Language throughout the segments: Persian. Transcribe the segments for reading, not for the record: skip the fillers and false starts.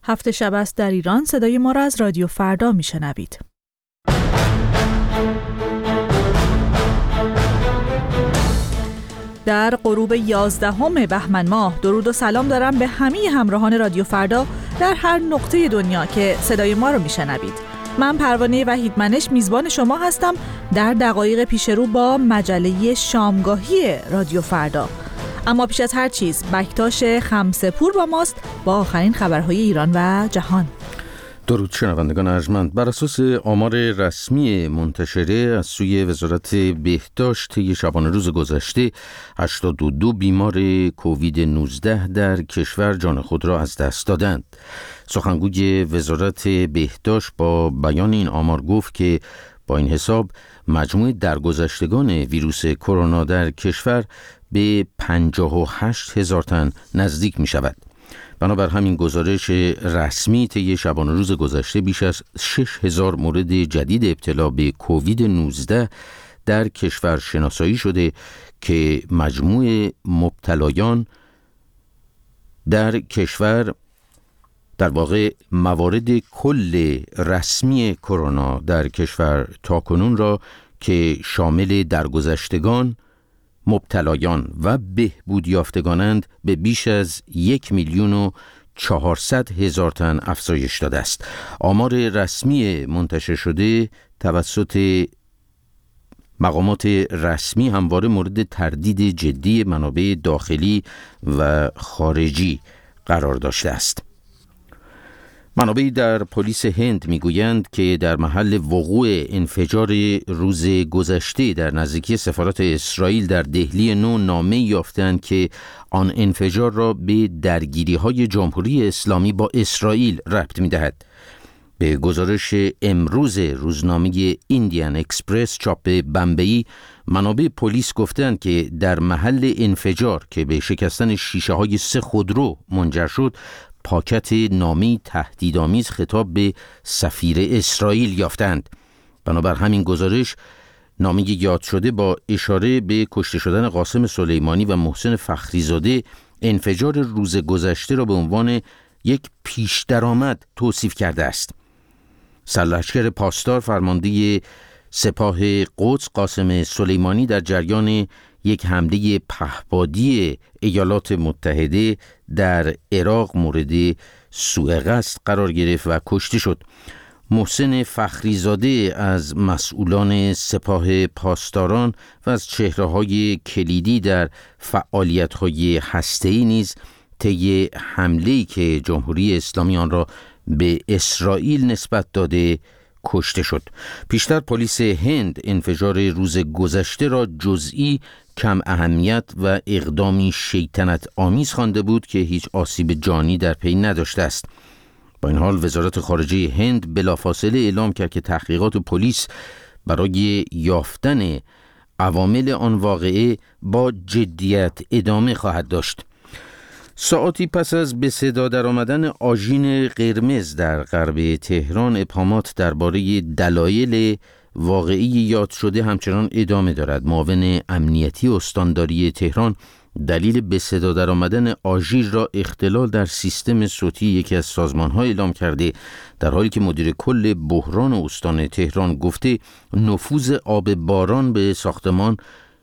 7 شب است در ایران. صدای ما را از رادیو فردا میشنوید. در غروب 11 بهمن ماه درود و سلام دارم به همه همراهان رادیو فردا در هر نقطه دنیا که صدای ما رو میشنوید. من پروانه وحیدمنش میزبان شما هستم در دقایق پیش رو با مجله شامگاهی رادیو فردا. اما پیش از هر چیز بکتاش خمسه‌پور با ماست با آخرین خبرهای ایران و جهان. درود شنوندگان ارجمند. بر اساس آمار رسمی منتشره از سوی وزارت بهداشت طی شبانه روز گذشته 82 بیمار کووید 19 در کشور جان خود را از دست دادند. سخنگوی وزارت بهداشت با بیان این آمار گفت که با این حساب مجموع درگذشتگان ویروس کرونا در کشور به 58,000 تن نزدیک می شود. بنابر همین گزارش رسمی طی شبانه روز گذشته بیش از 6,000 مورد جدید ابتلا به کووید 19 در کشور شناسایی شده که مجموع مبتلایان در کشور در واقع موارد کل رسمی کرونا در کشور تاکنون را که شامل درگذشتگان، مبتلایان و بهبود یافتگانند به بیش از 1,400,000 تن افزایش داده است. آمار رسمی منتشر شده توسط مقامات رسمی همواره مورد تردید جدی منابع داخلی و خارجی قرار داشته است. منابعی در پلیس هند میگویند که در محل وقوع انفجار روز گذشته در نزدیکی سفارت اسرائیل در دهلی نو نامه یافتند که آن انفجار را به درگیری‌های جمهوری اسلامی با اسرائیل ربط می‌دهد. به گزارش امروز روزنامه ایندیان اکسپرس چاپ بمبئی، منابع پلیس گفتند که در محل انفجار که به شکستن شیشه‌های 3 خودرو منجر شد، پاکت نامه‌ای تهدیدآمیز خطاب به سفیر اسرائیل یافتند. بنابر همین گزارش، نامه یاد شده با اشاره به کشته شدن قاسم سلیمانی و محسن فخریزاده انفجار روز گذشته را به عنوان یک پیش درآمد توصیف کرده است. سرلشکر پاسدار فرمانده سپاه قدس قاسم سلیمانی در جریان یک حمله پهپادی ایالات متحده در عراق مورد سوء قصد قرار گرفت و کشته شد. محسن فخریزاده از مسئولان سپاه پاسداران و از چهره‌های کلیدی در فعالیت‌های هسته‌ای نیز طی حمله‌ای که جمهوری اسلامی آن را به اسرائیل نسبت داده کشته شد. پیشتر پلیس هند انفجار روز گذشته را جزئی، کم اهمیت و اقدامی شیطنت آمیز خوانده بود که هیچ آسیب جانی در پی نداشته است. با این حال وزارت خارجه هند بلافاصله اعلام کرد که تحقیقات پلیس برای یافتن عوامل آن واقعه با جدیت ادامه خواهد داشت. ساعاتی پس از به صدا درآمدن آژین قرمز در غرب تهران، ابهامات درباره دلایل واقعی یاد شده همچنان ادامه دارد. معاون امنیتی استانداری تهران دلیل به صدا درآمدن آژیر را اختلال در سیستم صوتی یکی از سازمان‌ها اعلام کرده، در حالی که مدیر کل بحران استان تهران گفته نفوذ آب باران به ساختمان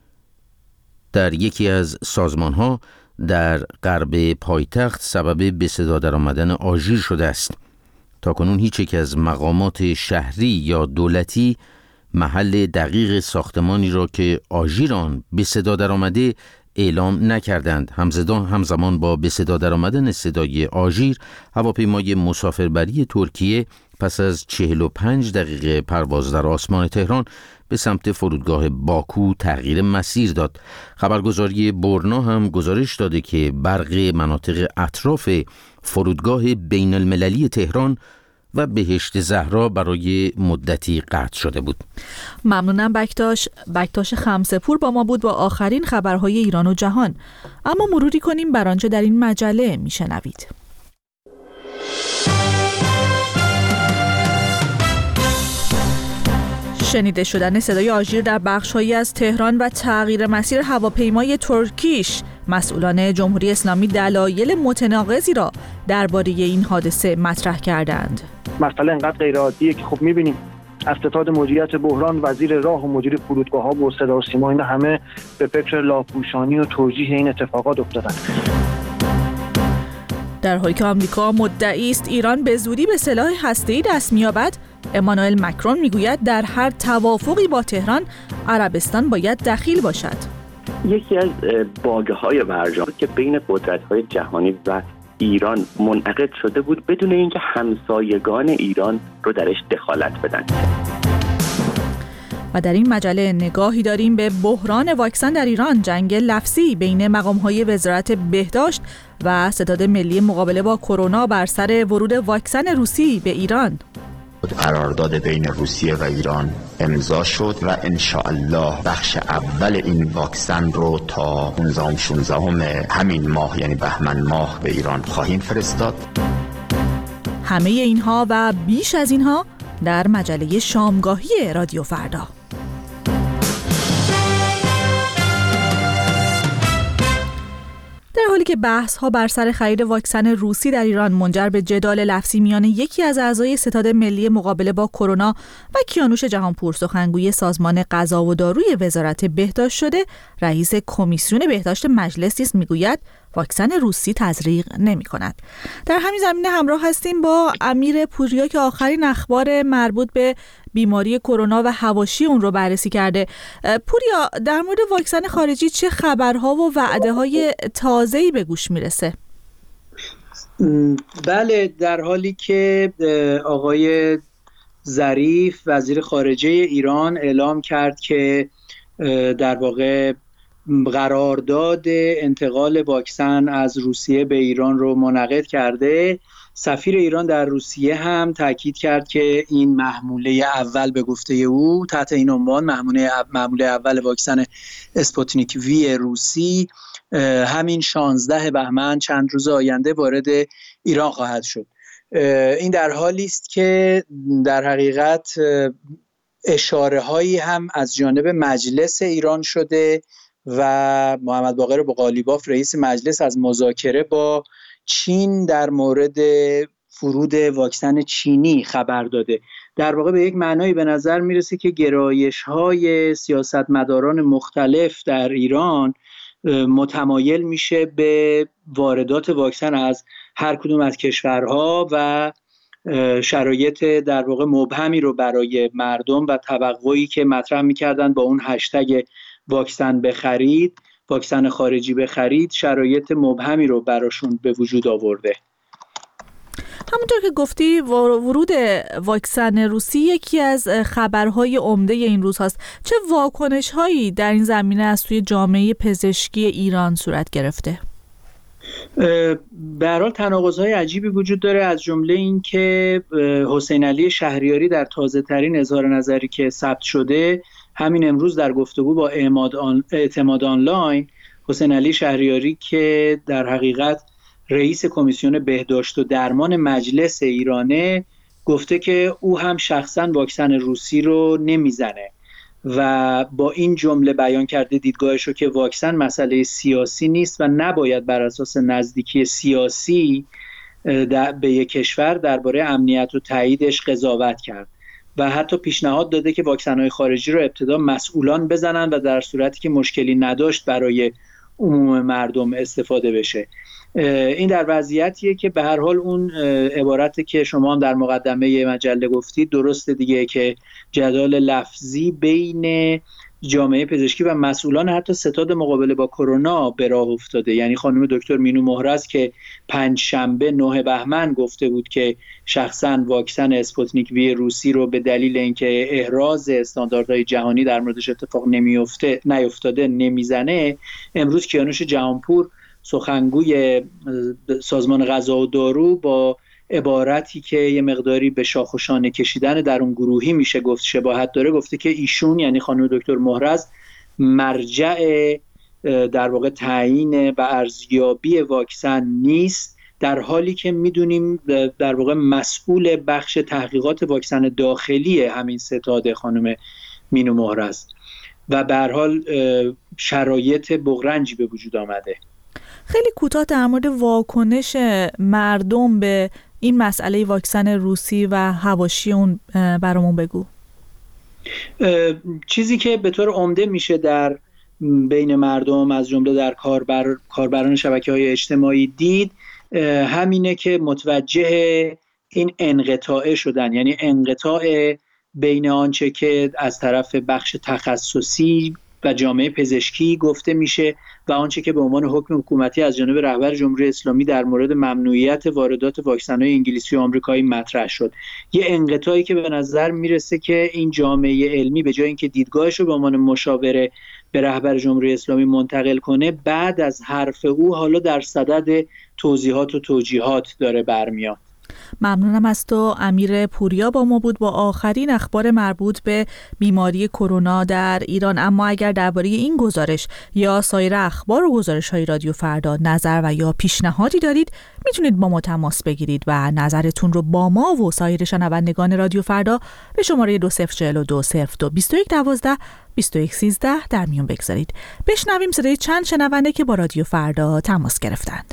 در یکی از سازمان‌ها در غرب پایتخت سبب به صدا درآمدن آژیر شده است. تاکنون هیچ یک از مقامات شهری یا دولتی محل دقیق ساختمانی را که آژیر آن به صدا درآمده اعلام نکردند. همزمان با به صدا درآمدن صدای آژیر، هواپیمای مسافربری ترکیه پس از 45 دقیقه پرواز در آسمان تهران به سمت فرودگاه باکو تغییر مسیر داد. خبرگزاری برنا هم گزارش داده که برق مناطق اطراف فرودگاه بین المللی تهران و بهشت زهرا برای مدتی قطع شده بود. ممنونم بکتاش خمسه‌پور با ما بود با آخرین خبرهای ایران و جهان. اما مروری کنیم بر آنچه در این مجله میشنوید. شنیده شدن صدای آژیر در بخش‌هایی از تهران و تغییر مسیر هواپیمای ترکیش مسئولان جمهوری اسلامی دلایل متناقضی را درباره این حادثه مطرح کردند. مسئله انقدر غیرعادیه که خب می‌بینیم از ستاد مدیریت بحران، وزیر راه و مدیر فرودگاه‌ها و صدا و سیما، اینا همه به فکر لاپوشانی و توجیه این اتفاقات افتادن. در حالی که آمریکا مدعی است ایران به زودی به سلاح هسته‌ای دست می‌یابد، امانوئل مکرون میگوید در هر توافقی با تهران عربستان باید دخیل باشد. یکی از باگه‌های برجام که بین قدرت‌های جهانی و ایران منعقد شده بود بدون اینکه همسایگان ایران رو درش دخالت بدن. و در این مجله نگاهی داریم به بحران واکسن در ایران، جنگ لفظی بین مقام‌های وزارت بهداشت و ستاد ملی مقابله با کرونا بر سر ورود واکسن روسی به ایران. قرارداد بین روسیه و ایران امضا شد و انشاءالله بخش اول این واکسن رو تا 15-16 همین ماه یعنی بهمن ماه به ایران خواهیم فرستاد. همه اینها و بیش از اینها در مجله شامگاهی رادیو فردا. در حالی که بحث‌ها بر سر خرید واکسن روسی در ایران منجر به جدال لفظی میان یکی از اعضای ستاد ملی مقابله با کرونا و کیانوش جهانپور، سخنگوی سازمان غذا و داروی وزارت بهداشت شده، رئیس کمیسیون بهداشت مجلس نیز میگوید واکسن روسی تزریق نمی‌کند. در همین زمینه همراه هستیم با امیر پوریا که آخرین اخبار مربوط به بیماری کرونا و حواشی اون رو بررسی کرده. پوریا، در مورد واکسن خارجی چه خبرها و وعده‌های تازه‌ای به گوش میرسه؟ بله، در حالی که آقای ظریف وزیر خارجه ایران اعلام کرد که در واقع قرارداد انتقال واکسن از روسیه به ایران رو منعقد کرده، سفیر ایران در روسیه هم تاکید کرد که این محموله اول به گفته او تحت این عنوان محموله اول واکسن اسپوتنیک وی روسی همین 16 بهمن چند روز آینده وارد ایران خواهد شد. این در حالی است که در حقیقت اشاره هایی هم از جانب مجلس ایران شده و محمد باقر بقالیباف رئیس مجلس از مذاکره با چین در مورد فرود واکسن چینی خبر داده. در واقع به یک معنایی به نظر میرسه که گرایش‌های سیاستمداران مختلف در ایران متمایل میشه به واردات واکسن از هر کدوم از کشورها و شرایط در واقع مبهمی رو برای مردم و توقعی که مطرح میکردن با اون هشتگ واکسن بخرید، واکسن خارجی بخرید، شرایط مبهمی رو براشون به وجود آورده. همونطور که گفتی ورود واکسن روسی یکی از خبرهای عمده این روز هست. چه واکنش هایی در این زمینه از توی جامعه پزشکی ایران صورت گرفته؟ به هر حال تناقض‌های عجیبی وجود داره، از جمله این که حسین علی شهریاری در تازه ترین اظهار نظری که ثبت شده همین امروز در گفتگو با اعتماد آنلاین، حسین علی شهریاری که در حقیقت رئیس کمیسیون بهداشت و درمان مجلس ایرانه گفته که او هم شخصا واکسن روسی رو نمیزنه و با این جمله بیان کرده دیدگاهش رو که واکسن مسئله سیاسی نیست و نباید بر اساس نزدیکی سیاسی به یک کشور درباره امنیت و تاییدش قضاوت کرد و حتی پیشنهاد داده که واکسن‌های خارجی رو ابتدا مسئولان بزنن و در صورتی که مشکلی نداشت برای عموم مردم استفاده بشه. این در وضعیتیه که به هر حال اون عبارتی که شما هم در مقدمه مجله گفتید درسته دیگه، که جدال لفظی بین جامعه پزشکی و مسئولان حتی ستاد مقابله با کرونا به راه افتاده. یعنی خانم دکتر مینو مهرز که 5 شنبه 9 بهمن گفته بود که شخصا واکسن اسپوتنیک وی روسی رو به دلیل اینکه احراز استانداردهای جهانی در موردش اتفاق نیفتاده نمیزنه، امروز کیانوش جهانپور سخنگوی سازمان غذا و دارو با عبارتی که یه مقداری به شاخ و شانه کشیدن در اون گروهی میشه گفت شباهت داره، گفته که ایشون یعنی خانم دکتر مهرز مرجع در واقع تعیین و ارزیابی واکسن نیست، در حالی که میدونیم در واقع مسئول بخش تحقیقات واکسن داخلی همین ستاد خانم مینو مهرز و به هر حال شرایط بغرنجی به وجود آمده. خیلی کوتاه در مورد واکنش مردم به این مسئله واکسن روسی و حواشی اون برامون بگو. چیزی که به طور عمده میشه در بین مردم از جمله در کاربران شبکه‌های اجتماعی دید همینه که متوجه این انقطاع شدن، یعنی انقطاع بین آنچه که از طرف بخش تخصصی و جامعه پزشکی گفته میشه و آنچه که به عنوان حکم حکومتی از جانب رهبر جمهوری اسلامی در مورد ممنوعیت واردات واکسن‌های انگلیسی و آمریکایی مطرح شد. یه انقطاعی که به نظر میرسه که این جامعه علمی به جای اینکه دیدگاهش رو به عنوان مشاوره به رهبر جمهوری اسلامی منتقل کنه، بعد از حرف او حالا در صدد توضیحات و توجیهات داره برمیاد. ممنونم از تو. امیر پوریا با ما بود با آخرین اخبار مربوط به بیماری کرونا در ایران. اما اگر درباره این گزارش یا سایر اخبار و گزارش‌های رادیو فردا نظر و یا پیشنهادی دارید، میتونید با ما تماس بگیرید و نظرتون رو با ما و سایر شنوندگان رادیو فردا به شماره 2042 02 21 12 21 13 در میون بگذارید. بشنویم صدای چند شنونده که با رادیو فردا تماس گرفتند.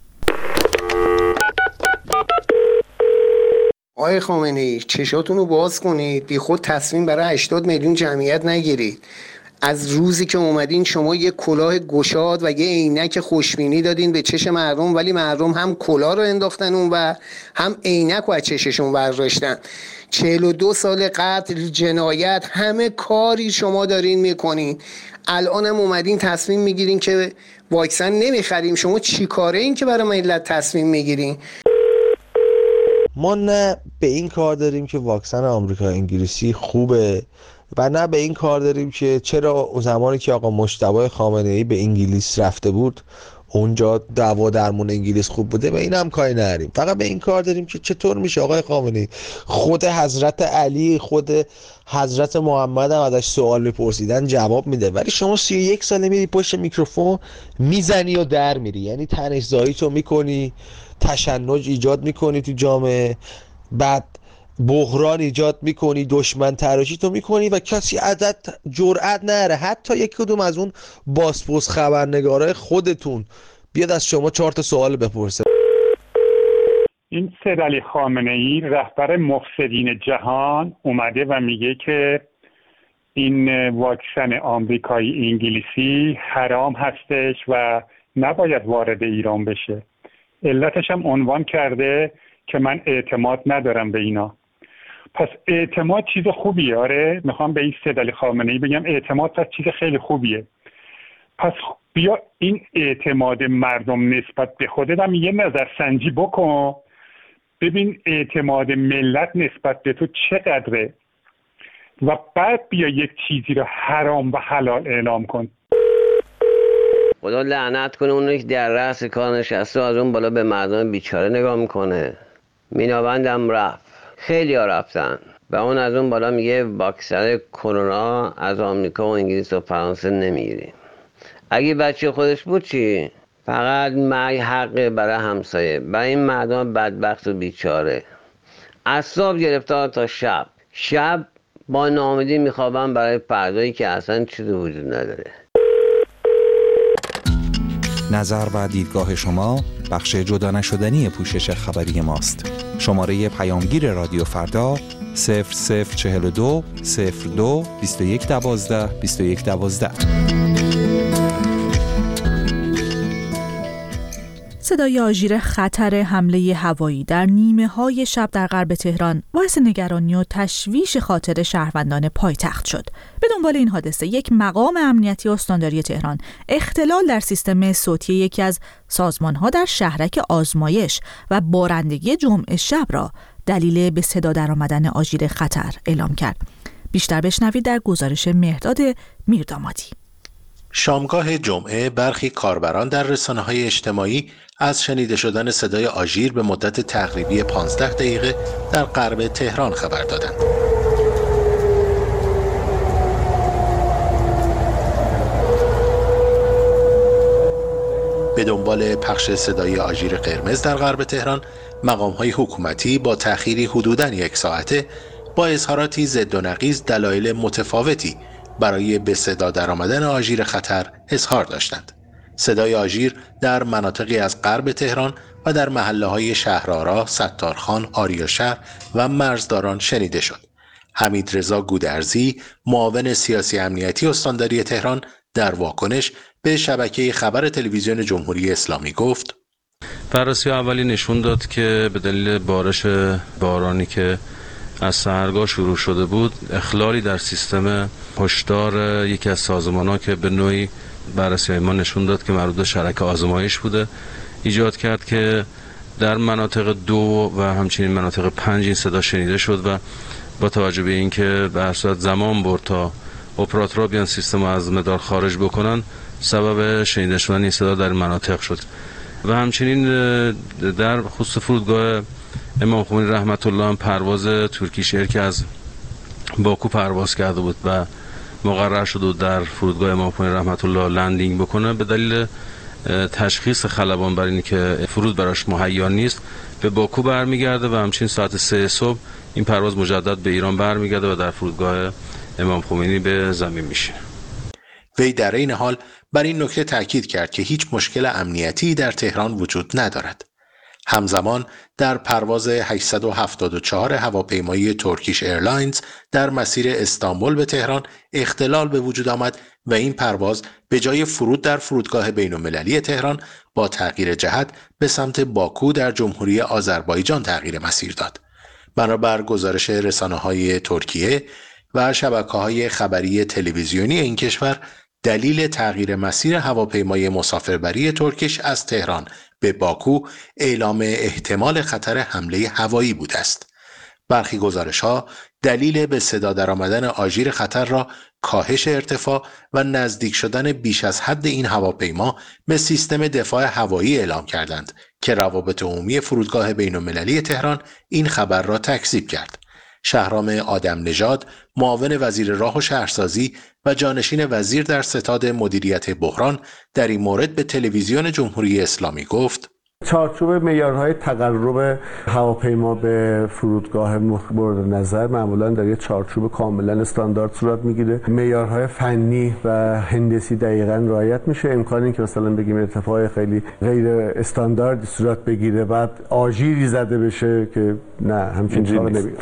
آقای خامنه‌ای، چشاتون رو باز کنید، بی خود تصمیم برای 80 میلیون جمعیت نگیرید. از روزی که اومدین شما یه کلاه گشاد و یه عینک خوشبینی دادین به چش مردم، ولی مردم هم کلاه رو انداختن اون و هم عینک رو از چششون برداشتن. 42 سال قتل، جنایت، همه کاری شما دارین میکنین. الان هم اومدین تصمیم میگیرین که واکسن نمیخریم. شما چی کاره این که برای ملت تصمیم میگیرین؟ ما نه به این کار داریم که واکسن آمریکا انگلیسی خوبه و نه به این کار داریم که چرا زمانی که آقا مجتبی خامنه‌ای به انگلیس رفته بود اونجا دوا درمون انگلیس خوب بوده، به این هم کاری نداریم. فقط به این کار داریم که چطور میشه آقای خامنه‌ای خود حضرت علی، خود حضرت محمد هم ازش سوال میپرسیدن جواب میده، ولی شما 31 ساله میری پشت میکروفون میزنی و در میری، یعنی تنش‌زایی تو میکنی، تشنج ایجاد میکنی تو جامعه، بعد بحران ایجاد میکنی، دشمن تراشی تو میکنی و کسی ازت جرئت نره حتی یک کدوم از اون بازپرس خبرنگارای خودتون بیاد از شما 4 تا سوال بپرسه. این سید علی خامنه‌ای رهبر مفسدین جهان اومده و میگه که این واکسن آمریکایی انگلیسی حرام هستش و نباید وارد ایران بشه. علتش هم عنوان کرده که من اعتماد ندارم به اینا. پس اعتماد چیز خوبیه. آره، میخوام به این سید علی خامنه‌ای بگم اعتماد پس چیز خیلی خوبیه. پس بیا این اعتماد مردم نسبت به خودت هم یه نظرسنجی بکن، ببین اعتماد ملت نسبت به تو چقدره و بعد بیا یک چیزی رو حرام و حلال اعلام کن. خدا لعنت کنه اونو که در رأس کار نشسته از اون بالا به مردم بیچاره نگاه میکنه. میناوندم رفت، خیلی ها رفتن و اون از اون بالا میگه واکسن کرونا از آمریکا و انگلیس و فرانسه نمیگیریم. اگه بچه خودش بود چی؟ فقط مرگ حقه برای همسایه، برای این مردم بدبخت و بیچاره. اعصاب گرفتار تا شب با ناامیدی میخوابم برای فردایی که اصلا چیزی وجود نداره. نظر و دیدگاه شما بخش جدا نشدنی پوشش خبری ماست. شماره پیامگیر رادیو فردا 0042 02 21 12 21 12. صدای آژیر خطر حمله هوایی در نیمه‌های شب در غرب تهران باعث نگرانی و تشویش خاطر شهروندان پایتخت شد. به دنبال این حادثه یک مقام امنیتی استانداری تهران اختلال در سیستم صوتی یکی از سازمان‌ها در شهرک آزمایش و بارندگی جمعه شب را دلیل به صدا درآمدن آژیر خطر اعلام کرد. بیشتر بشنوید در گزارش مهرداد میردامادی. شامگاه جمعه برخی کاربران در رسانه‌های اجتماعی از شنیده شدن صدای آژیر به مدت تقریبی 15 دقیقه در غرب تهران خبر دادند. به دنبال پخش صدای آژیر قرمز در غرب تهران، مقام‌های حکومتی با تأخیری حدوداً 1 ساعته با اظهاراتی ضد و نقیض دلایل متفاوتی برای به صدا درآمدن آژیر خطر اظهار داشتند. صدای آژیر در مناطقی از غرب تهران و در محله‌های شهرآرا، ستارخان، آریاشهر و مرزداران شنیده شد. حمیدرضا گودرزی، معاون سیاسی امنیتی استانداری تهران، در واکنش به شبکه خبر تلویزیون جمهوری اسلامی گفت: بررسی اولی نشون داد که به دلیل بارش بارانی که از سحرگاه شروع شده بود، اخلالی در سیستم هشدار یکی از سازمان‌ها که به نوعی بررسی ما نشون داد که مربوط به شرک آزمایش بوده ایجاد کرد که در مناطق 2 و همچنین مناطق 5 این صدا شنیده شد و با توجه به اینکه به هر صورت زمان برد تا اپراتورها بیان سیستم از مدار خارج بکنن، سبب شنیده شدن این صدا در مناطق شد. و همچنین در خصوص فرودگاه امام خمینی رحمت الله هم پرواز ترکیش ایر که از باکو پرواز کرده بود و مقرر شده بود در فرودگاه امام خمینی رحمت الله لندینگ بکنه، به دلیل تشخیص خلبان بر اینی که فرود براش مهیا نیست به باکو برمیگرده و همچنین ساعت 3 صبح این پرواز مجدد به ایران برمیگرده و در فرودگاه امام خمینی به زمین میشه. وی در این حال بر این نکته تاکید کرد که هیچ مشکل امنیتی در تهران وجود ندارد. همزمان در پرواز 874 هواپیمایی ترکیش ایرلاینز در مسیر استانبول به تهران اختلال به وجود آمد و این پرواز به جای فرود در فرودگاه بین‌المللی تهران با تغییر جهت به سمت باکو در جمهوری آذربایجان تغییر مسیر داد. بنابر گزارش رسانه‌های ترکیه و شبکه‌های خبری تلویزیونی این کشور، دلیل تغییر مسیر هواپیمای مسافربری ترکیش از تهران به باکو اعلام احتمال خطر حمله هوایی بوده است. برخی گزارش‌ها دلیل به صدا درآمدن آژیر خطر را کاهش ارتفاع و نزدیک شدن بیش از حد این هواپیما به سیستم دفاع هوایی اعلام کردند که روابط عمومی فرودگاه بین‌المللی تهران این خبر را تکذیب کرد. شهرام آدم نژاد، معاون وزیر راه و شهرسازی و جانشین وزیر در ستاد مدیریت بحران، در این مورد به تلویزیون جمهوری اسلامی گفت: چارچوب معیارهای تقرب هواپیما به فرودگاه مورد نظر معمولا در یک چارچوب کاملا استاندارد صورت میگیره. معیارهای فنی و هندسی دقیقاً رعایت میشه. امکانی که مثلا بگیم ارتفاع خیلی غیر استاندارد صورت بگیره بعد آژیری زده بشه که نه، همچین چیزی نمیگه.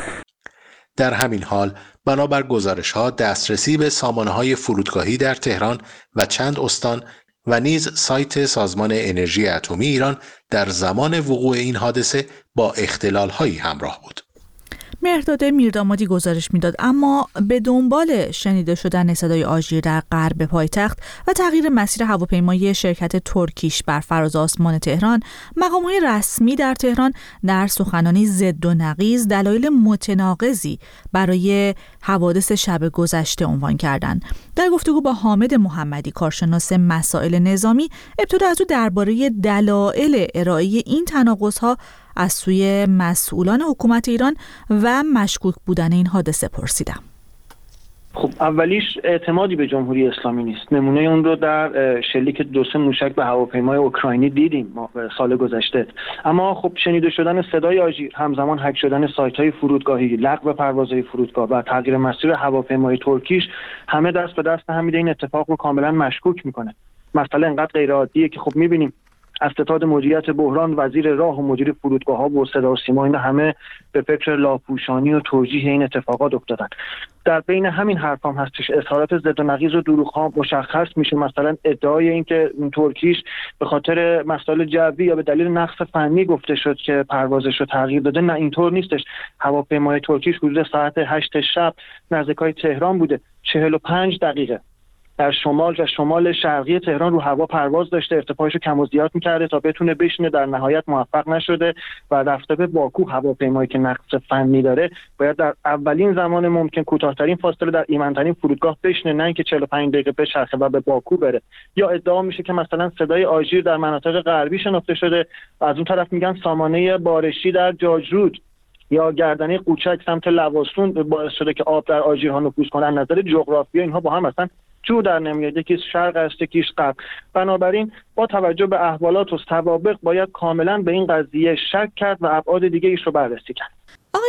در همین حال بنابر گزارش‌ها دسترسی به سامانه‌های فرودگاهی در تهران و چند استان و نیز سایت سازمان انرژی اتمی ایران در زمان وقوع این حادثه با اختلال‌هایی همراه بود. مهرداد میردامادی گزارش میداد. اما به دنبال شنیده شدن صدای آژیر در غرب پایتخت و تغییر مسیر هواپیمای شرکت ترکیش بر فراز آسمان تهران، مقام‌های رسمی در تهران در سخنانی ضد و نقیض دلایل متناقضی برای حوادث شب گذشته عنوان کردند. در گفتگو با حامد محمدی، کارشناس مسائل نظامی، ابتدا از او درباره دلایل ارائه این تناقض‌ها از سوی مسئولان حکومت ایران و مشکوک بودن این حادثه پرسیدم. خب اولیش اعتمادی به جمهوری اسلامی نیست. نمونه اون رو در شلیک 2-3 موشک به هواپیمای اوکراینی دیدیم سال گذشته. اما خب شنیده شدن صدای آژیر، همزمان هک شدن سایت‌های فرودگاهی، لغو پروازهای فرودگاه و تغییر مسیر هواپیمای ترکیش همه دست به دست هم میده این اتفاق رو کاملا مشکوک میکنه. مسئله انقدر غیر عادیه که خب میبینیم از ستاد مدیریت بحران، وزیر راه و مدیر فرودگاه‌ها و صدا و سیما، اینا همه به فکر لاپوشانی و توجیه این اتفاقات افتادن. در بین همین حرفام هستش اظهارات ضد و نقیض و دروغ‌ها مشخص میشه. مثلا ادعای این که ترکیش به خاطر مسائل جوی یا به دلیل نقص فنی گفته شد که پروازش رو تغییر داده، نه اینطور نیستش. هواپیمای ترکیش حدود ساعت 8 شب نزدیکای تهران بوده، 45 دقیقه در شمال و شمال شرقی تهران رو هوا پرواز داشته، ارتفاعش رو کم و زیاد می‌کرده تا بتونه بشینه، در نهایت موفق نشده و رفته به باکو. هواپیمایی که نقص فنی داره باید در اولین زمان ممکن کوتاه‌ترین فاصله در ایمن‌ترین فرودگاه بشینه، نه اینکه 45 دقیقه بچرخه و به باکو بره. یا ادعا میشه که مثلا صدای آژیر در مناطق غربی شناخته شده و از اون طرف میگن سامانه بارشی در جاجرود یا گردنه قوچک سمت لواسون باعث شده که آب در آژیرها نفوذ کنه. از نظر جغرافیایی اینها با هم اصلا جو در نمیاد، یکیش شرق است یکیش غرب. بنابراین با توجه به احوالات و سوابق باید کاملا به این قضیه شک کرد و ابعاد دیگه ایش رو بررسی کرد. آقای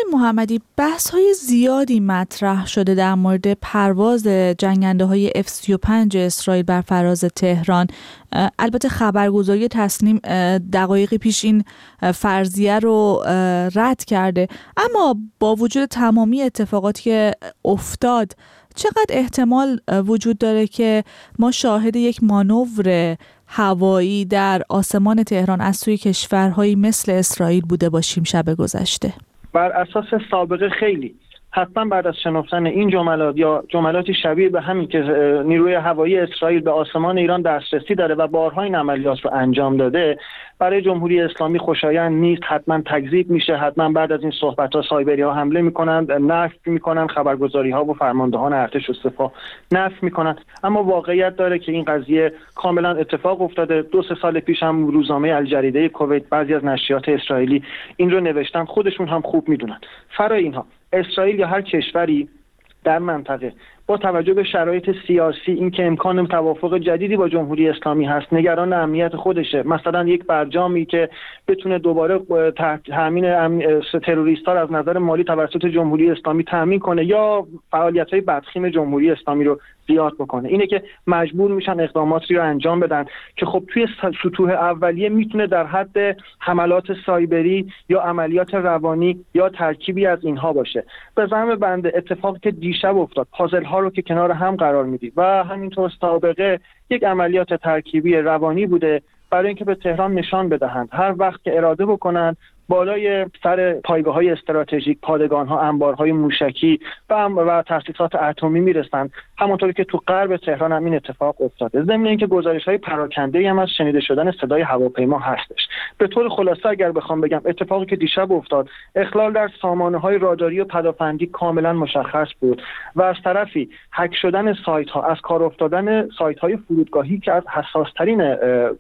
محمدی، بحث‌های زیادی مطرح شده در مورد پرواز جنگنده‌های F-35 اسرائیل بر فراز تهران. البته خبرگزاری تسنیم دقایقی پیش این فرضیه رو رد کرده، اما با وجود تمامی اتفاقاتی که افتاد چقدر احتمال وجود داره که ما شاهد یک مانور هوایی در آسمان تهران از سوی کشورهایی مثل اسرائیل بوده باشیم شب گذشته؟ بر اساس سابقه خیلی حتما بعد از شناختن این جملات یا جملاتی شبیه به همین که نیروی هوایی اسرائیل به آسمان ایران دسترسی داره و بارها این عملیات رو انجام داده، برای جمهوری اسلامی خوشایند نیست. حتما تکذیب میشه، حتما بعد از این صحبت‌ها سایبری‌ها حمله میکنن، نفی میکنن، خبرگزاری‌ها و فرماندهان ارتش و سپاه نفی میکنن. اما واقعیت داره که این قضیه کاملا اتفاق افتاده. 2-3 سال پیش هم روزنامه الجریده کویت، بعضی از نشریات اسرائیلی این رو نوشتن، خودشون هم خوب میدونن. فرای اینها اسرائیل یا هر کشوری در منطقه با توجه به شرایط سیاسی، اینکه امکان توافق جدیدی با جمهوری اسلامی هست، نگران امنیت خودشه. مثلا یک برجامی که بتونه دوباره تامین تروریست‌ها از نظر مالی توسط جمهوری اسلامی تامین کنه یا فعالیت‌های بدخیم جمهوری اسلامی رو زیاد بکنه، اینه که مجبور میشن اقداماتی رو انجام بدن که خب توی سطوح اولیه میتونه در حد حملات سایبری یا عملیات روانی یا ترکیبی از اینها باشه. به زعم بنده اتفاقی که دیشب افتاد، پازل ها رو که کنار هم قرار میدید و همینطور سابقه یک عملیات ترکیبی روانی بوده برای اینکه به تهران نشان بدهند هر وقت که اراده بکنند بالای سر پایگاه‌های استراتژیک، پادگان‌ها، انبارهای موشکی و تأسیسات اتمی میرسند. همونطوری که تو غرب تهران هم این اتفاق افتاده. ضمن اینکه گزارش‌های پراکنده‌ای هم از شنیده شدن صدای هواپیما هستش. به طور خلاصه اگر بخوام بگم، اتفاقی که دیشب افتاد، اخلال در سامانه‌های راداری و پدافندی کاملا مشخص بود و از طرفی هک شدن سایت‌ها، از کار افتادن سایت‌های فرودگاهی که از حساس‌ترین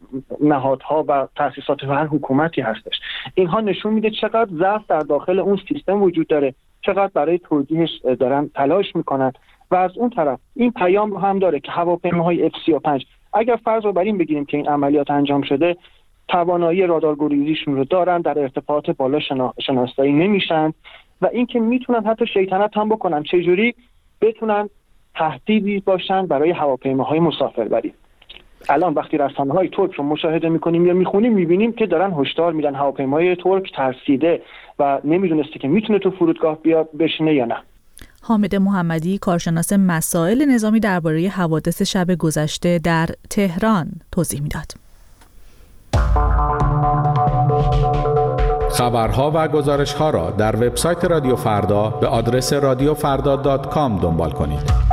نهادها و تأسیسات هر حکومتی هستش. اینها نشون میده چقدر ضعف در داخل اون سیستم وجود داره، چقدر برای توجیهش دارن تلاش میکنن. و از اون طرف این پیام رو هم داره که هواپیماهای F-35 اگر فرض رو بر این بگیریم که این عملیات انجام شده، توانایی رادارگریزیشون رو دارن، در ارتفاعات بالا شناسایی نمیشن و اینکه میتونن حتی شیطنت هم بکنن، چجوری بتونن تهدیدی باشن برای هواپیماهای مسافربری. الان وقتی رسانه‌های ترک رو مشاهده می‌کنیم یا می‌خونیم، می‌بینیم که دارن هشدار میدن هواپیمای ترک ترسیده و نمی‌دونسته که میتونه تو فرودگاه بیاد بشینه یا نه. حامد محمدی، کارشناس مسائل نظامی، درباره حوادث شب گذشته در تهران توضیح میداد. خبرها و گزارش‌ها را در وبسایت رادیو فردا به آدرس radiofarda.com دنبال کنید.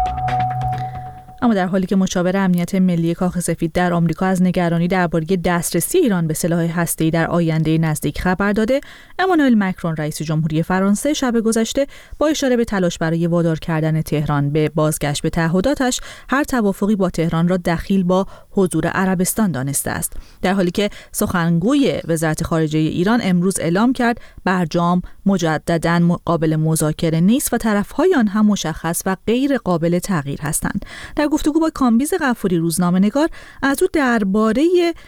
اما در حالی که مشاور امنیت ملی کاخ سفید در آمریکا از نگرانی درباره دسترسی ایران به سلاح هسته‌ای در آینده نزدیک خبر داده، امانوئل مکرون رئیس جمهوری فرانسه شب گذشته با اشاره به تلاش برای وادار کردن تهران به بازگشت به تعهداتش، هر توافقی با تهران را دخیل با حضور عربستان دانسته است. در حالی که سخنگوی وزارت خارجه ایران امروز اعلام کرد برجام مجدداً قابل مذاکره نیست و طرف‌های آن هم مشخص و غیر قابل تغییر هستند. در گفتگو با کامبیز غفوری روزنامه‌نگار از او درباره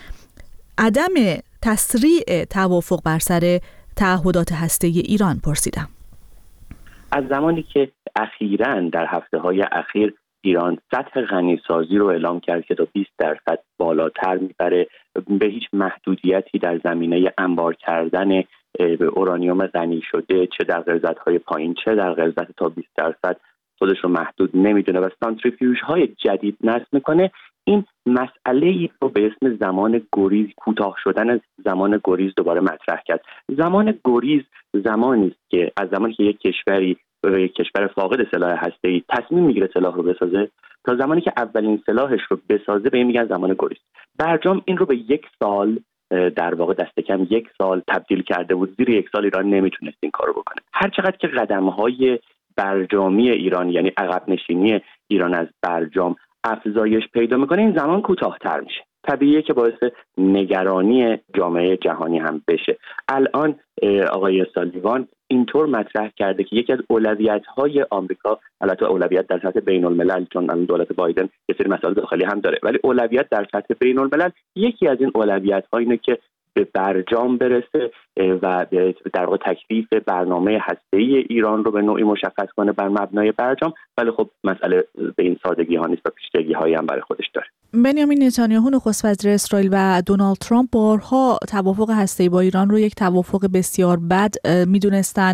عدم تسریع توافق بر سر تعهدات هسته‌ای ایران پرسیدم. از زمانی که اخیراً در هفته‌های اخیر ایران سطح غنیسازی رو اعلام کرد که تا 20% بالاتر میبره، به هیچ محدودیتی در زمینه انبار کردن اورانیوم غنی شده، چه در غلظت‌های پایین چه در غلظت تا 20% خودش رو محدود نمیدونه و سانتریفیوژ های جدید نصب میکنه، این مسئله ای رو به اسم زمان گریز، کوتاه شدن زمان گریز دوباره مطرح کرد. زمان گریز زمانی است که از زمانی که یک کشور فاقد سلاح هسته‌ای تصمیم میگیره سلاح رو بسازه تا زمانی که اولین سلاحش رو بسازه، به این میگن زمان گریز. برجام این رو به 1 سال، در واقع دست کم 1 سال تبدیل کرده بود. زیر 1 سال ایران نمیتونست این کارو بکنه. هر چقدر که قدم‌های برجامی ایران، یعنی عقب نشینی ایران از برجام افزایش پیدا میکنه، این زمان کوتاه‌تر میشه. طبیعیه که باعث نگرانی جامعه جهانی هم بشه. الان آقای سالیوان اینطور مطرح کرده که یکی از اولویت‌های آمریکا، البته اولویت در سطح بین‌الملل، چون الان دولت بایدن یه سری مسائل داخلی هم داره، ولی اولویت در سطح بین‌الملل، یکی از این اولویت‌ها اینه که به برجام برسه و در واقع تکلیف برنامه هسته‌ای ایران رو به نوعی مشخص کنه بر مبنای برجام. ولی خب مسئله به این سادگی ها نیست و پیچیدگی‌هایی هم برای خودش داره. بنیامین نتانیاهو نخست وزیر اسرائیل و دونالد ترامپ بارها توافق هسته‌ای با ایران رو یک توافق بسیار بد میدونستن.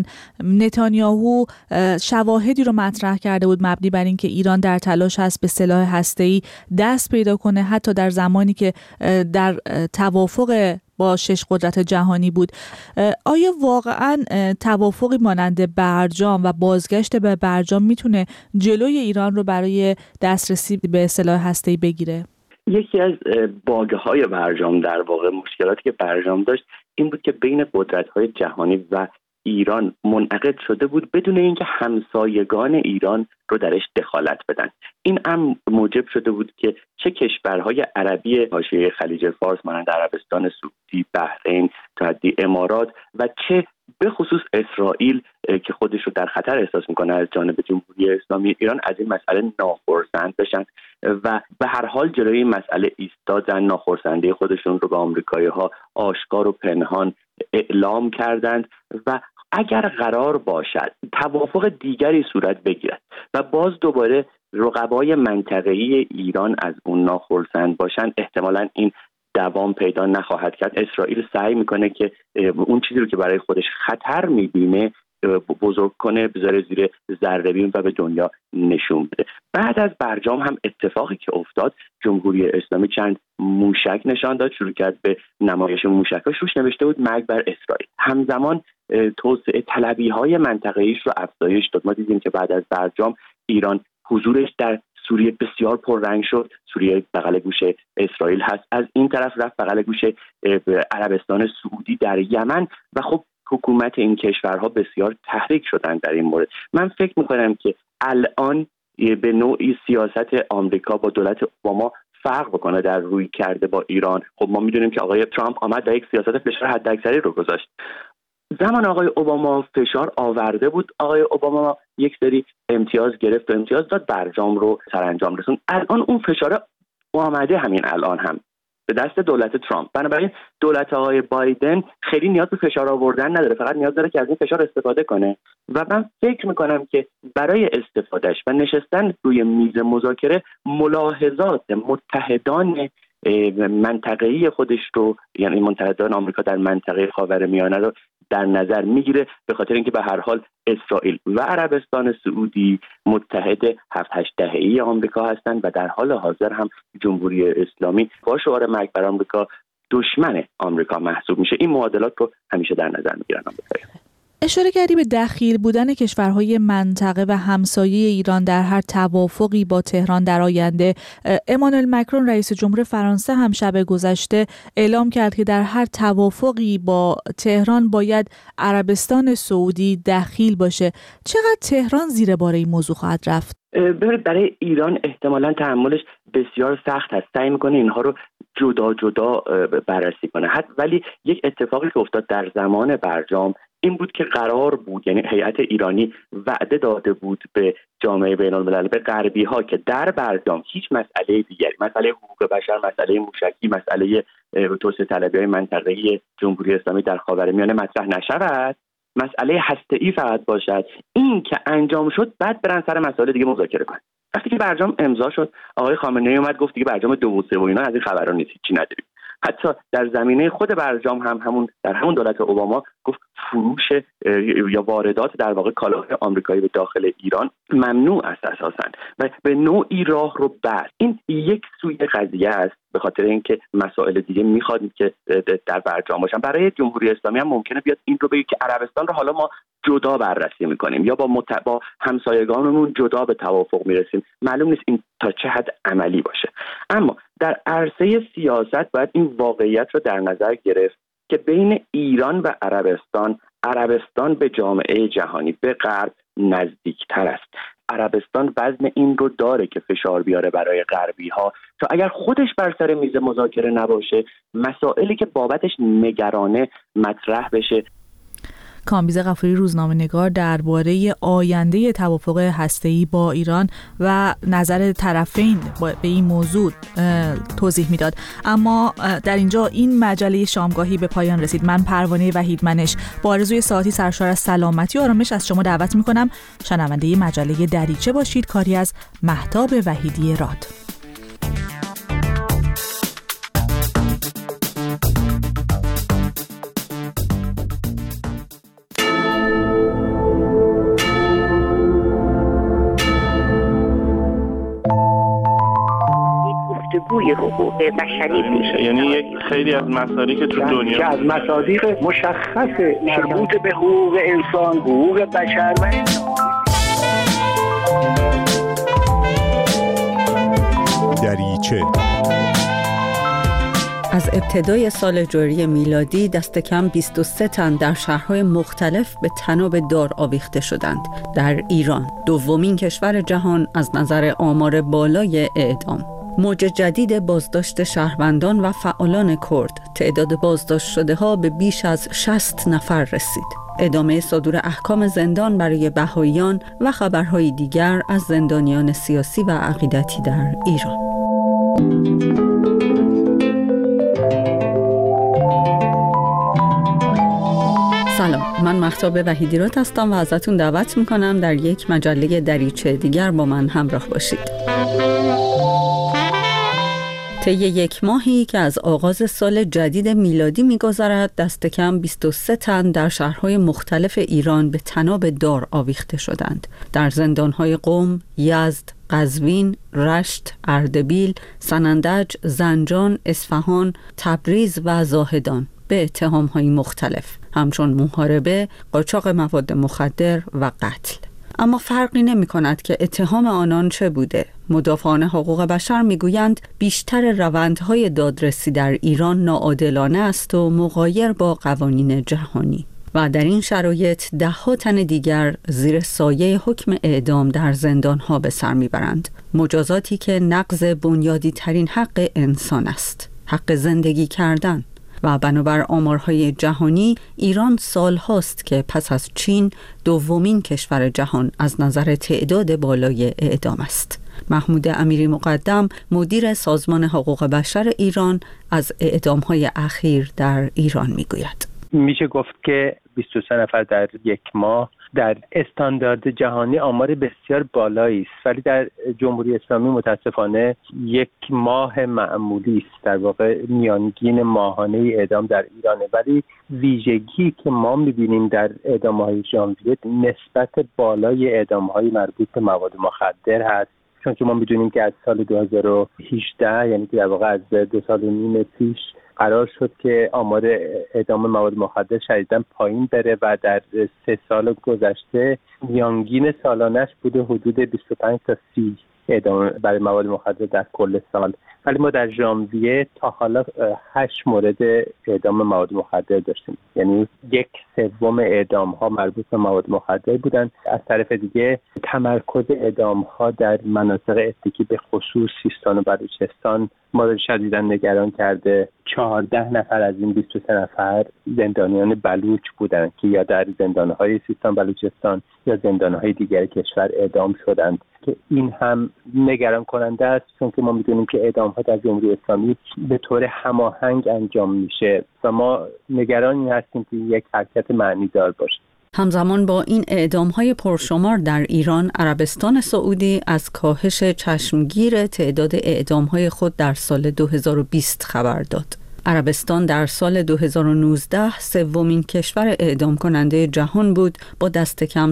نتانیاهو شواهدی رو مطرح کرده بود مبنی بر اینکه ایران در تلاش است به سلاح هسته‌ای دست پیدا کنه، حتی در زمانی که در توافق با 6 قدرت جهانی بود. آیا واقعاً توافقی مانند برجام و بازگشت به برجام میتونه جلوی ایران رو برای دسترسی به سلاح هسته‌ای بگیره؟ یکی از باگه‌های برجام، در واقع مشکلاتی که برجام داشت این بود که بین قدرت‌های جهانی و ایران منعقد شده بود بدون اینکه همسایگان ایران رو درش دخالت بدن. این هم موجب شده بود که چه کشورهای عربی حاشیه خلیج فارس مانند عربستان سعودی، بحرین تا حدی امارات و چه به خصوص اسرائیل که خودش رو در خطر احساس میکنه از جانب جمهوری اسلامی ایران از این مسئله ناخرسند بشن و به هر حال جلوی این مسئله ایستادن. ناخرسندی خودشون رو به آمریکایی‌ها آشکار و پنهان اعلام کردند و اگر قرار باشد توافق دیگری صورت بگیرد و باز دوباره رقبای منطقه‌ای ایران از اون ناخرسند باشند، احتمالاً این دوام پیدا نخواهد کرد. اسرائیل سعی میکنه که اون چیزی رو که برای خودش خطر میبینه بزرگ کنه، بذاره زیر ذره‌بین و به دنیا نشون بده. بعد از برجام هم اتفاقی که افتاد، جمهوری اسلامی چند موشک نشان داد، شروع کرد به نمایش موشکاش، روش نوشته بود مرگ بر اسرائیل. همزمان توسعه طلبی‌های منطقه‌ایش رو افزایش داد. ما دیدیم که بعد از برجام ایران حضورش در سوریه بسیار پررنگ شد. سوریه بغل گوش اسرائیل هست، از این طرف رفت بغل گوش عربستان سعودی در یمن و خب حکومت این کشورها بسیار تحریک شدن در این مورد. من فکر میکنم که الان به نوعی سیاست آمریکا با دولت اوباما فرق بکنه در روی کرده با ایران. خب ما میدونیم که آقای ترامپ آمد در یک سیاست فشار حداکثری رو گذاشت. زمان آقای اوباما فشار آورده بود، آقای اوباما یک سری امتیاز گرفت و امتیاز داد، برجام رو سرانجام رسوند. الان اون فشار آمده همین الان هم به دست دولت ترامپ. بنابراین دولت آقای بایدن خیلی نیاز به فشار آوردن نداره، فقط نیاز داره که از این فشار استفاده کنه و من فکر میکنم که برای استفادهش و نشستن روی میز مذاکره ملاحظات متحدان منطقه‌ای خودش رو، یعنی متحدان آمریکا در منطقه خاورمیانه رو در نظر میگیره، به خاطر اینکه به هر حال اسرائیل و عربستان سعودی متحد 7-8 دهه‌ای آمریکا هستند و در حال حاضر هم جمهوری اسلامی با شعار مرگ بر آمریکا دشمن آمریکا محسوب میشه. این معادلات رو همیشه در نظر میگیرن آمریکایی‌ها. اشاره کردی به دخیل بودن کشورهای منطقه و همسایه ایران در هر توافقی با تهران در آینده. امانوئل مکرون رئیس جمهور فرانسه هم شب گذشته اعلام کرد که در هر توافقی با تهران باید عربستان سعودی دخیل باشه. چقدر تهران زیر بار این موضوع خواهد رفت؟ برای ایران احتمالاً تحملش بسیار سخت است. سعی میکنه اینها رو جدا جدا بررسی کنه. ولی یک اتفاقی که افتاد در زمان برجام این بود که قرار بود، یعنی هیئت ایرانی وعده داده بود به جامعه بین‌الملل، به غربی ها که در برجام هیچ مسئله دیگری، مسئله حقوق بشر، مسئله موشکی، مسئله توسعه طلبی‌های منطقه‌ای جمهوری اسلامی در خاورمیانه مطرح نشود، مسئله هسته‌ای فقط باشد. این که انجام شد بعد برن سر مسائل دیگه مذاکره کنن. وقتی که برجام امضا شد، آقای خامنه‌ای اومد گفت دیگه برجام 2 و 3 و اینا از این خبرا نیست، چی نداریم. حتی در زمینه خود برجام هم در همون دولت اوباما گفت فروش یا واردات در واقع کالاهای آمریکایی به داخل ایران ممنوع است اساساً و به نوعی راه رو بست. این یک سوی قضیه است، به خاطر اینکه مسائل دیگه میخواد که در برجام باشن. برای جمهوری اسلامی هم ممکنه بیاد این رو بگه که عربستان رو حالا ما جدا بررسی میکنیم یا با همسایگانمون جدا به توافق میرسیم. معلوم نیست این تا چه حد عملی باشه. اما در عرصه سیاست باید این واقعیت رو در نظر گرفت که بین ایران و عربستان به جامعه جهانی، به غرب نزدیکتر است. عربستان وزن این رو داره که فشار بیاره برای غربی ها تا اگر خودش بر سر میز مذاکره نباشه مسائلی که بابتش نگرانه مطرح بشه. کامبیز غفوری روزنامه‌نگار درباره آینده توافق هسته‌ای با ایران و نظر طرفین به این موضوع توضیح میداد. اما در اینجا این مجله شامگاهی به پایان رسید. من پروانه وحیدمنش با آرزوی ساعتی سرشار از سلامتی و آرامش از شما دعوت میکنم شنونده مجله دریچه باشید. کاری از مهتاب وحیدی راد. گفتگوی حقوق بشری میشه، یعنی خیلی از مصادیق که تو دنیا که از مصادیق مشخص مربوط به حقوق انسان، حقوق بشر و دریچه. از ابتدای سال جاری میلادی دست کم 23 تن در شهرهای مختلف به طناب دار آویخته شدند. در ایران، دومین کشور جهان از نظر آمار بالای اعدام. موج جدید بازداشت شهروندان و فعالان کرد، تعداد بازداشت شده ها به بیش از 60 نفر رسید. ادامه صدور احکام زندان برای بهائیان و خبرهای دیگر از زندانیان سیاسی و عقیدتی در ایران. سلام، من مهتاب وحیدی راد هستم و ازتون دعوت میکنم در یک مجله دریچه دیگر با من همراه باشید. طی یک ماهی که از آغاز سال جدید میلادی می‌گذرد، دست کم 23 تن در شهرهای مختلف ایران به طناب دار آویخته شدند. در زندان‌های قم، یزد، قزوین، رشت، اردبیل، سنندج، زنجان، اصفهان، تبریز و زاهدان به اتهام‌های مختلف، همچون محاربه، قاچاق مواد مخدر و قتل. اما فرقی نمی کند که اتهام آنان چه بوده. مدافعان حقوق بشر میگویند بیشتر روندهای دادرسی در ایران ناعادلانه است و مغایر با قوانین جهانی. و در این شرایط ده‌ها تن دیگر زیر سایه حکم اعدام در زندانها به سر میبرند. مجازاتی که نقض بنیادی ترین حق انسان است، حق زندگی کردن. و بنابر آمارهای جهانی ایران سال هاست که پس از چین دومین کشور جهان از نظر تعداد بالای اعدام است. محمود امیری مقدم، مدیر سازمان حقوق بشر ایران، از اعدامهای اخیر در ایران میگوید. میشه گفت که 23 نفر در یک ماه در استاندارد جهانی آمار بسیار بالایی است، ولی در جمهوری اسلامی متاسفانه یک ماه معمولی است. در واقع میانگین ماهانه اعدام در ایرانه، ولی ویژگی که ما میبینیم در اعدام‌های ژانویه نسبت بالای اعدام‌های مربوط به مواد مخدر هست، چون که ما میدونیم که از سال 2018 یعنی که در واقع از 2 سال و نیم پیش قرار شد که آمار اعدام مواد مخدر شدیداً پایین بره و در 3 سال گذشته میانگین سالانش بوده حدود 25 تا 30 اعدام برای مواد مخدر در کل سال. ولی ما در ژانویه تا حالا 8 مورد اعدام مواد مخدر داشتیم، یعنی 1/3 اعدام ها مربوط به مواد مخدر بودن. از طرف دیگه تمرکز اعدام ها در مناطق اتنیکی به خصوص سیستان و بلوچستان ما رو شدیداً نگران کرده. 14 نفر از این 23 نفر زندانیان بلوچ بودند که یا در زندانهای سیستان بلوچستان یا زندانهای دیگر کشور اعدام شدند، که این هم نگران کننده است، چون که ما میدونیم که اعدام ها در جمهوری اسلامی به طور هماهنگ انجام میشه و ما نگرانی هستیم که یک حرکت معنیدار باشه. همزمان با این اعدام‌های پرشمار در ایران، عربستان سعودی از کاهش چشمگیر تعداد اعدام‌های خود در سال 2020 خبر داد. عربستان در سال 2019 سومین کشور اعدام کننده جهان بود با دست کم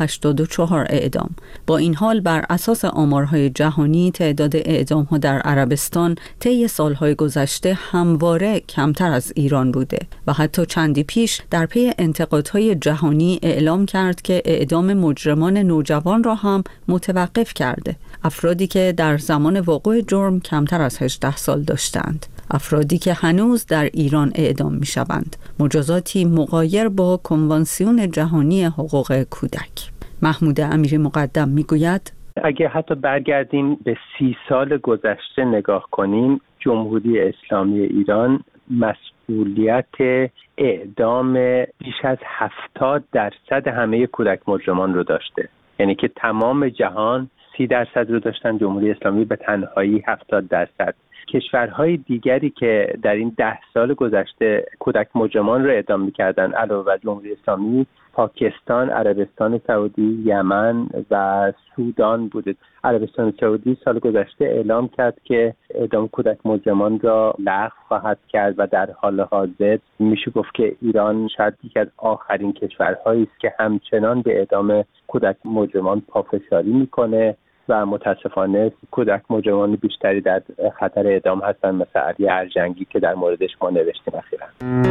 184 اعدام. با این حال بر اساس آمارهای جهانی تعداد اعدام‌ها در عربستان طی سالهای گذشته همواره کمتر از ایران بوده و حتی چندی پیش در پی انتقادهای جهانی اعلام کرد که اعدام مجرمان نوجوان را هم متوقف کرده. افرادی که در زمان وقوع جرم کمتر از 18 سال داشتند. افرادی که هنوز در ایران اعدام می شوند. مجازاتی مغایر با کنوانسیون جهانی حقوق کودک. محمود امیری مقدم می گوید اگه حتی برگردیم به 30 سال گذشته نگاه کنیم، جمهوری اسلامی ایران مسئولیت اعدام بیش از 70% همه کودک مجرمان رو داشته. یعنی که تمام جهان 30% رو داشتن، جمهوری اسلامی به تنهایی 70%. کشورهای دیگری که در این 10 سال گذشته کودک مجرمان رو اعدام می‌کردن علاوه بر جمهوری اسلامی، پاکستان، عربستان سعودی، یمن و سودان بوده. عربستان سعودی سال گذشته اعلام کرد که اعدام کودک مجرمان را لغو خواهد کرد و در حال حاضر میشه گفت که ایران شاید یکی از آخرین کشورهایی است که همچنان به اعدام کودک مجرمان پافشاری میکنه و متاسفانه کودک مجرمان بیشتری در خطر اعدام هستن، مثل علی ارجنگی که در موردش ما نوشتیم اخیراً.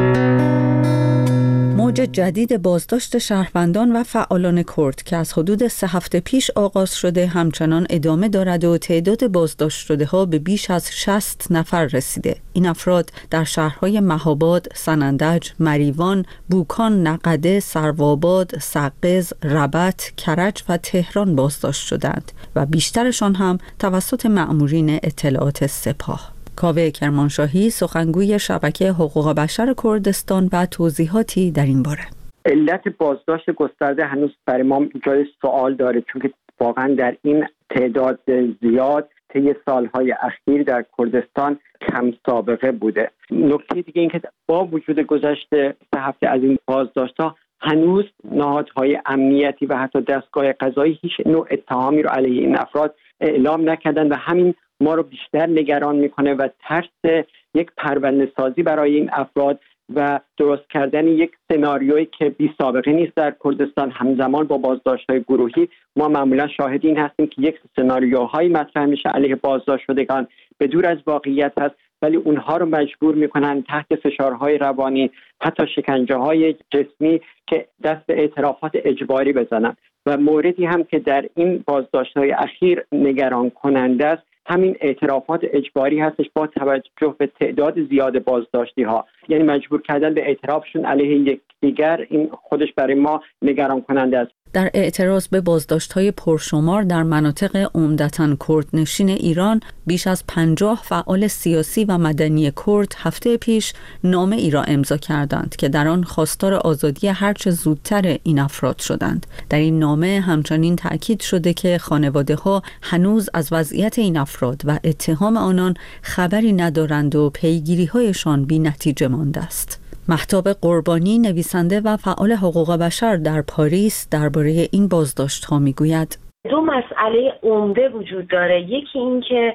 موج جدید بازداشت شهروندان و فعالان کرد که از حدود 3 هفته پیش آغاز شده همچنان ادامه دارد و تعداد بازداشت شده ها به بیش از 60 نفر رسیده. این افراد در شهرهای مهاباد، سنندج، مریوان، بوکان، نقده، سروآباد، سقز، ربط، کرج و تهران بازداشت شدند و بیشترشان هم توسط مأمورین اطلاعات سپاه. کاوه کرمانشاهی سخنگوی شبکه حقوق بشر کردستان و توضیحاتی در این باره. علت بازداشت گسترده هنوز برای ما جای سوال داره، چون که واقعا در این تعداد زیاد طی سالهای اخیر در کردستان کم سابقه بوده. نکته دیگه این که با وجود گذشت 3 هفته از این بازداشت‌ها هنوز نهادهای امنیتی و حتی دستگاه قضایی هیچ نوع اتهامی رو علیه این افراد اعلام نکردن و همین ما رو بیشتر نگران میکنه و ترس یک پرونده سازی برای این افراد و درست کردن یک سناریویی که بی سابقه نیست در کردستان. همزمان با بازداشت‌های گروهی ما معمولا شاهد این هستیم که یک سناریوهایی مطرح میشه علیه بازداشت شدگان به دور از واقعیت هست، ولی اونها رو مجبور میکنن تحت فشارهای روانی، حتی شکنجه‌های جسمی که دست به اعترافات اجباری بزنن. و موردی هم که در این بازداشت‌های اخیر نگران کننده است همین اعترافات اجباری هستش با توجه به تعداد زیاد بازداشتی‌ها، یعنی مجبور کردن به اعترافشون علیه یکدیگر. این خودش برای ما نگران کننده است. در اعتراض به بازداشت‌های پرشمار در مناطق عمدتاً کردنشین ایران، بیش از 50 فعال سیاسی و مدنی کرد هفته پیش نامه ای را امضا کردند که در آن خواستار آزادی هرچه زودتر این افراد شدند. در این نامه همچنین تأکید شده که خانواده‌ها هنوز از وضعیت این افراد و اتهام آنان خبری ندارند و پیگیری‌هایشان بی‌نتیجه مانده است. مهتاب قربانی، نویسنده و فعال حقوق بشر در پاریس، درباره این بازداشت‌ها میگوید: 2 مسئله عمده وجود داره. یکی این که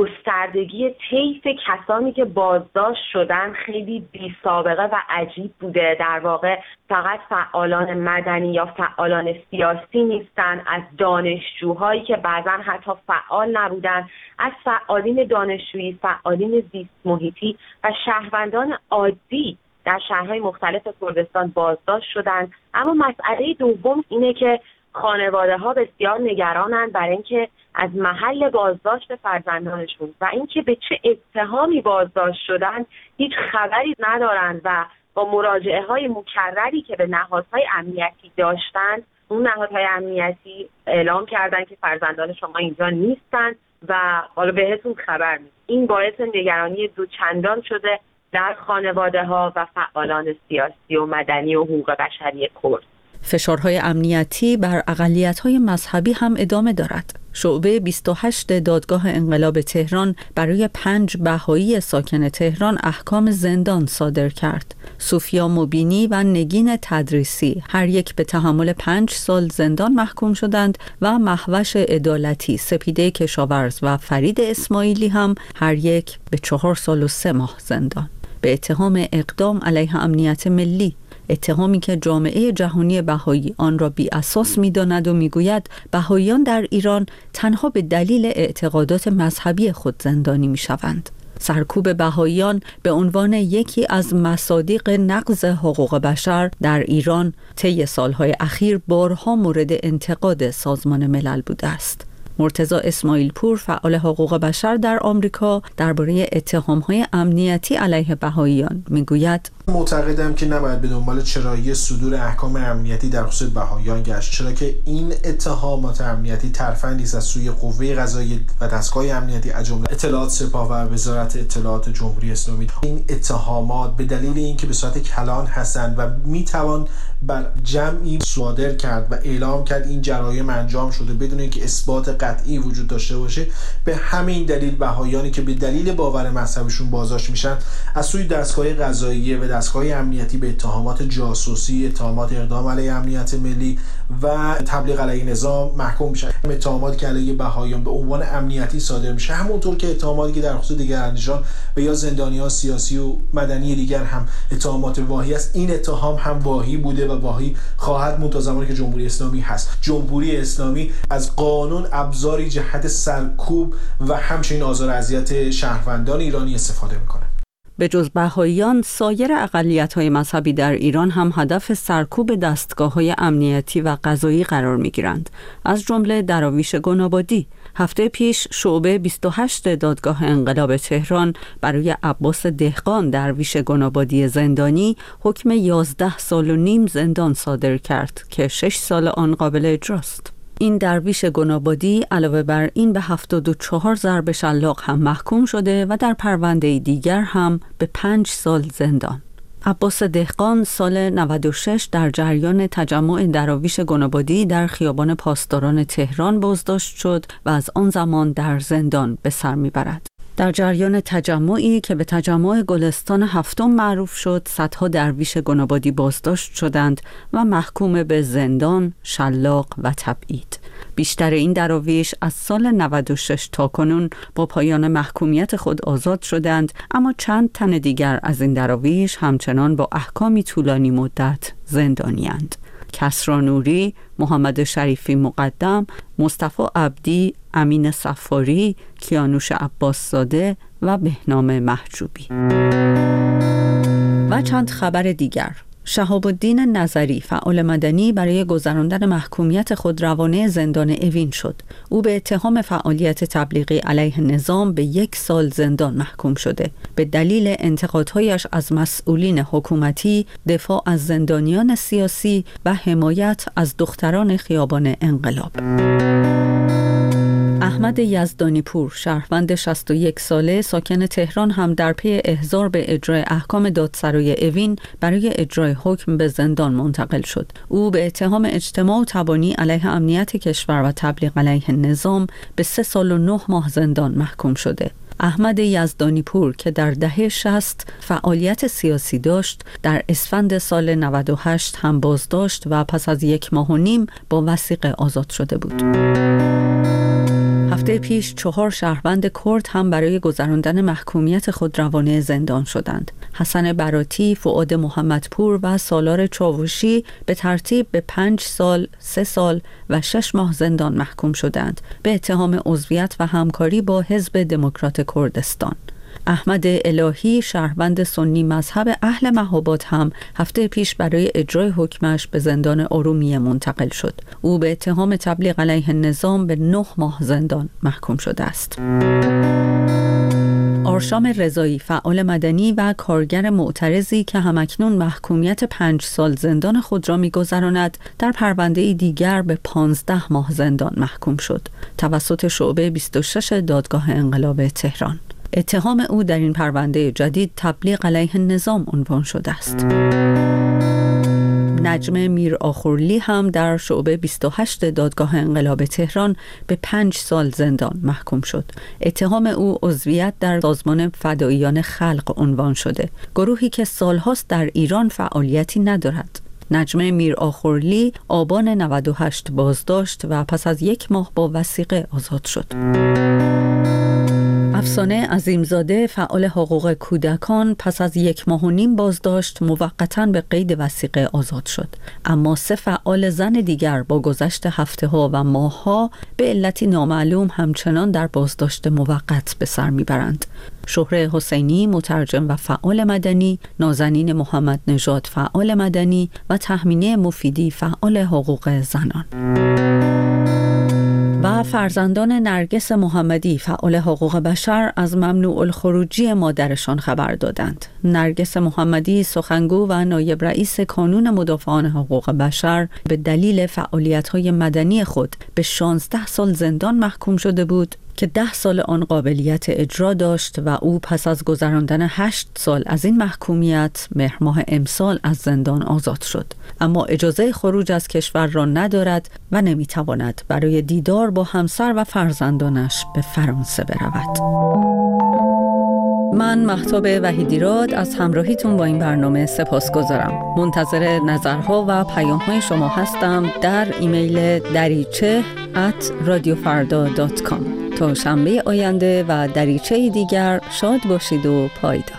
گستردگی طیف کسانی که بازداشت شدن خیلی بی سابقه و عجیب بوده. در واقع فقط فعالان مدنی یا فعالان سیاسی نیستن، از دانشجوهایی که بعضا حتی فعال نبودن، از فعالین دانشجویی، فعالین زیست محیطی و شهروندان عادی در شهرهای مختلف کردستان بازداشت شدند. اما مسئله دوم اینه که خانواده‌ها بسیار نگرانند برای اینکه از محل بازداشت فرزندانشون و اینکه به چه اتهامی بازداشت شدن هیچ خبری ندارند و با مراجعه‌های مکرری که به نهادهای امنیتی داشتند، اون نهادهای امنیتی اعلام کردن که فرزندان شما اینجا نیستن و حالا بهتون خبر میدیم. این باعث نگرانی دوچندان شده در خانواده‌ها و فعالان سیاسی و مدنی و حقوق بشری کرد. فشارهای امنیتی بر اقلیت‌های مذهبی هم ادامه دارد. شعبه 28 دادگاه انقلاب تهران برای 5 بهایی ساکن تهران احکام زندان صادر کرد. سوفیا مبینی و نگین تدریسی هر یک به تحمل 5 سال زندان محکوم شدند و مهوش عدالتی، سپیده کشاورز و فرید اسماعیلی هم هر یک به 4 سال و 3 ماه زندان به اتهام اقدام علیه امنیت ملی، اتهامی که جامعه جهانی بهایی آن را بی اساس می‌داند و می‌گوید بهاییان در ایران تنها به دلیل اعتقادات مذهبی خود زندانی می‌شوند. سرکوب بهاییان به عنوان یکی از مصادیق نقض حقوق بشر در ایران طی سالهای اخیر بارها مورد انتقاد سازمان ملل بوده است. مرتضی اسماعیل پور، فعال حقوق بشر در آمریکا، درباره اتهام‌های امنیتی علیه بهاییان میگوید: معتقدم که نباید به دنبال چرایی صدور احکام امنیتی در خصوص بهائیان گشت، چرا که این اتهامات امنیتی ترفندی است از سوی قوه قضاییه و دستگاه امنیتی از جمله اطلاعات سپاه و وزارت اطلاعات جمهوری اسلامی. این اتهامات به دلیل اینکه به صورت کلان هستند و میتوان بر جمعی صادر کرد و اعلام کرد این جرایم انجام شده بدون اینکه اثبات قطعی وجود داشته باشه، به همین دلیل بهائیانی که به دلیل باور مذهبشون بازداشت میشن از سوی دستگاه قضاییه و دستگاه امنیتی به اتهامات جاسوسی، اتهامات اقدام علیه امنیت ملی و تبلیغ علیه نظام محکوم میشن. اتهاماتی که علیه بهائیان به عنوان امنیتی صادر میشه، همونطور که اتهاماتی که در خصوص دیگراندیشان و یا زندانیان سیاسی و مدنی دیگر هم اتهامات واهی است، این اتهام هم واهی بوده و واهی خواهد بود تا زمانی که جمهوری اسلامی هست. جمهوری اسلامی از قانون ابزاری جهت سرکوب و همچنین آزار و اذیت شهروندان ایرانی استفاده میکنه. به جز بهائیان، سایر اقلیت‌های مذهبی در ایران هم هدف سرکوب دستگاه‌های امنیتی و قضایی قرار می‌گیرند، از جمله دراویش گنابادی. هفته پیش شعبه 28 دادگاه انقلاب تهران برای عباس دهقان درویش گنابادی زندانی حکم 11 سال و نیم زندان صادر کرد که 6 سال آن قابل اجراست. این درویش گنابادی علاوه بر این به 74 ضرب شلاق هم محکوم شده و در پرونده دیگر هم به 5 سال زندان. عباس دهقان سال 96 در جریان تجمع دراویش گنابادی در خیابان پاسداران تهران بازداشت شد و از آن زمان در زندان به سر میبرد. در جریان تجمعی که به تجمع گلستان هفتم معروف شد، صدها درویش گنابادی بازداشت شدند و محکوم به زندان، شلاق و تبعید. بیشتر این دراویش از سال 96 تا کنون با پایان محکومیت خود آزاد شدند، اما چند تن دیگر از این دراویش همچنان با احکامی طولانی مدت زندانی‌اند. کسری نوری، محمد شریفی مقدم، مصطفی عبدی، امین صفاری، کیانوش عباس‌زاده و بهنام محجوبی. و چند خبر دیگر. شهاب الدین نظری، فعال مدنی، برای گذراندن محکومیت خود روانه زندان اوین شد. او به اتهام فعالیت تبلیغی علیه نظام به 1 سال زندان محکوم شده به دلیل انتقادهایش از مسئولین حکومتی، دفاع از زندانیان سیاسی و حمایت از دختران خیابان انقلاب. احمد یزدانی پور، شهروند 61 ساله ساکن تهران، هم در پی احضار به اجرای احکام دادسرای اوین برای اجرای حکم به زندان منتقل شد. او به اتهام اجتماع و تبانی علیه امنیت کشور و تبلیغ علیه نظام به 3 سال و 9 ماه زندان محکوم شده. احمد یزدانی پور که در دهه 60 فعالیت سیاسی داشت، در اسفند سال 98 هم بازداشت و پس از 1 ماه و نیم با وثیقه آزاد شده بود. هفته پیش 4 شهروند کرد هم برای گذراندن محکومیت خود روانه زندان شدند. حسن براتی، فؤاد محمدپور و سالار چاوشی به ترتیب به 5 سال، 3 سال و 6 ماه زندان محکوم شدند به اتهام عضویت و همکاری با حزب دموکرات کردستان. احمد الهی، شهروند سنی مذهب اهل مهاباد، هم هفته پیش برای اجرای حکمش به زندان ارومیه منتقل شد. او به اتهام تبلیغ علیه نظام به 9 ماه زندان محکوم شده است. آرشام رضایی، فعال مدنی و کارگر معترضی که همکنون محکومیت 5 سال زندان خود را می‌گذراند، در پرونده دیگر به 15 ماه زندان محکوم شد توسط شعبه 26 دادگاه انقلاب تهران. اتهام او در این پرونده جدید تبلیغ علیه نظام عنوان شده است. نجم میر آخورلی هم در شعبه 28 دادگاه انقلاب تهران به 5 سال زندان محکوم شد. اتهام او عضویت در سازمان فداییان خلق عنوان شده، گروهی که سالهاست در ایران فعالیتی ندارد. نجم میر آخورلی آبان 98 بازداشت و پس از 1 ماه با وثیقه آزاد شد. افسانه عظیمزاده، فعال حقوق کودکان، پس از 1 ماه و نیم بازداشت موقتاً به قید وثیقه آزاد شد. اما 3 فعال زن دیگر با گذشت هفته‌ها و ماه‌ها به علتی نامعلوم همچنان در بازداشت موقت به سر میبرند. شهره حسینی، مترجم و فعال مدنی، نازنین محمد نژاد، فعال مدنی و تهمینه مفیدی، فعال حقوق زنان. و و فرزندان نرگس محمدی فعال حقوق بشر از ممنوع الخروجی مادرشان خبر دادند. نرگس محمدی سخنگو و نایب رئیس کانون مدافعان حقوق بشر به دلیل فعالیت‌های مدنی خود به 16 سال زندان محکوم شده بود که 10 سال آن قابلیت اجرا داشت و او پس از گذراندن 8 سال از این محکومیت مهر ماه امسال از زندان آزاد شد، اما اجازه خروج از کشور را ندارد و نمیتواند برای دیدار با همسر و فرزندانش به فرانسه برود. من مهتاب وحیدیراد از همراهیتون با این برنامه سپاسگزارم. منتظر نظرها و پیام‌های شما هستم در ایمیل dariche@radiofarda.com. تا شنبه آینده و دریچه دیگر شاد باشید و پایدار.